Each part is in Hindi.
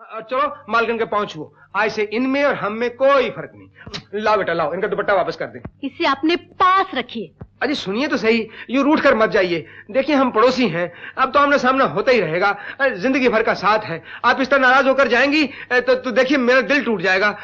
चलो मालकिन के पांव छुओ। आज से इनमें और हम में कोई फर्क नहीं। लाओ बेटा लाओ, इनका दुपट्टा वापस कर दे। इसे अपने पास रखिए। अजी सुनिए तो सही, यूं रूठ कर मत जाइए। देखिए हम पड़ोसी हैं, अब तो आमने सामने होता ही रहेगा, जिंदगी भर का साथ है। आप इस तरह नाराज होकर जाएंगी तो देखिए मेरा दिल टूट जाएगा।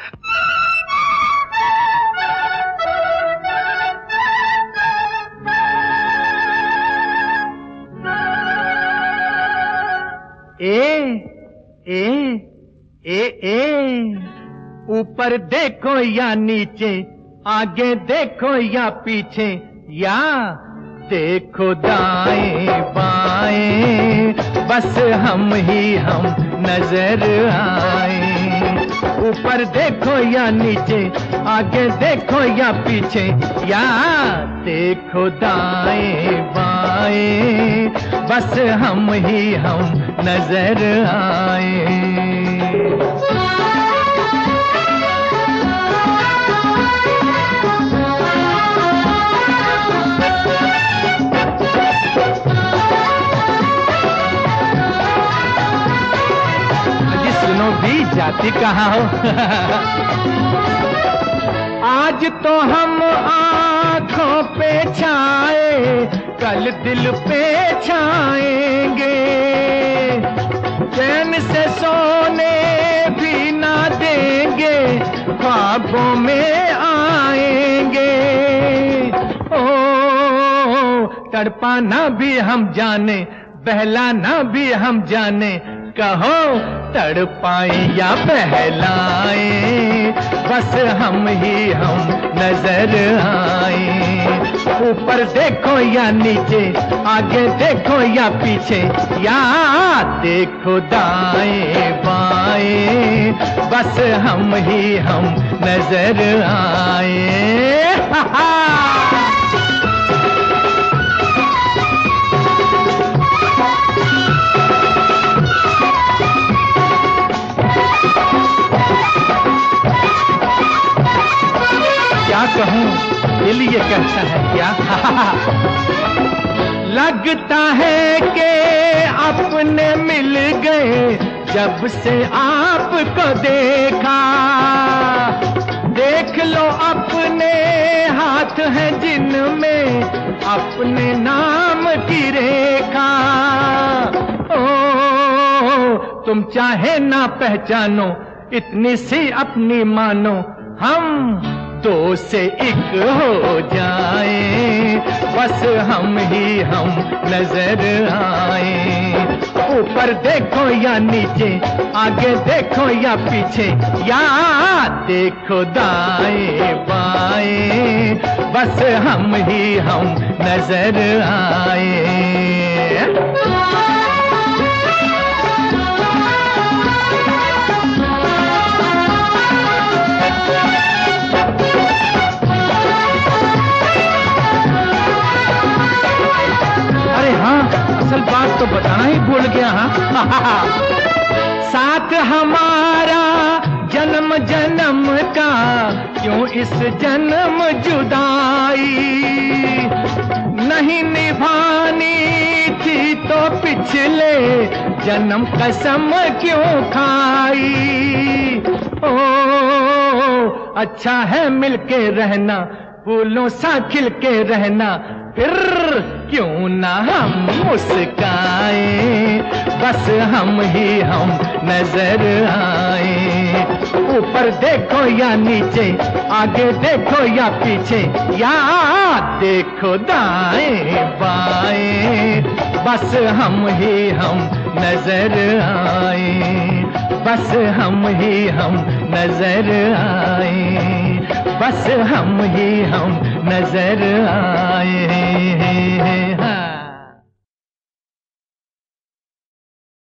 ऊपर देखो या नीचे, आगे देखो या पीछे, या देखो दाएं बाएं, बस हम ही हम नजर आए। ऊपर देखो या नीचे, आगे देखो या पीछे, या देखो दाएं बाएं, बस हम ही हम नजर आए। भी जाती कहाँ हो? आज तो हम आँखों पे छाए, कल दिल पे छाएंगे। चैन से सोने भी ना देंगे, ख्वाबों में आएंगे। ओ तड़पाना भी हम जाने, बहलाना भी हम जाने, कहो तड़पाए या बहलाए, बस हम ही हम नजर आए। ऊपर देखो या नीचे, आगे देखो या पीछे, या देखो दाएं बाएं, बस हम ही हम नजर आए। हा हा। क्या कहूँ, दिल ये कहता है क्या? लगता है कि अपने मिल गए जब से आपको देखा। देख लो अपने हाथ हैं जिनमें अपने नाम की रेखा। ओ तुम चाहे ना पहचानो, इतनी सी अपनी मानो, हम दो से एक हो जाए, बस हम ही हम नजर आए। ऊपर देखो या नीचे, आगे देखो या पीछे, या देखो दाएं बाएं, बस हम ही हम नजर आए। असल बात तो बताना ही भूल गया। हाँ साथ हमारा जन्म जन्म का, क्यों इस जन्म जुदाई। नहीं निभानी थी तो पिछले जन्म कसम क्यों खाई। ओ अच्छा है मिलके रहना, फूलों सा खिल के रहना, फिर क्यों ना हम मुस्काए, बस हम ही हम नजर आए। ऊपर देखो या नीचे, आगे देखो या पीछे, या देखो दाएं बाएं, बस हम ही हम नजर आए, बस हम ही हम नजर आए, बस हम ही हम नजर आए।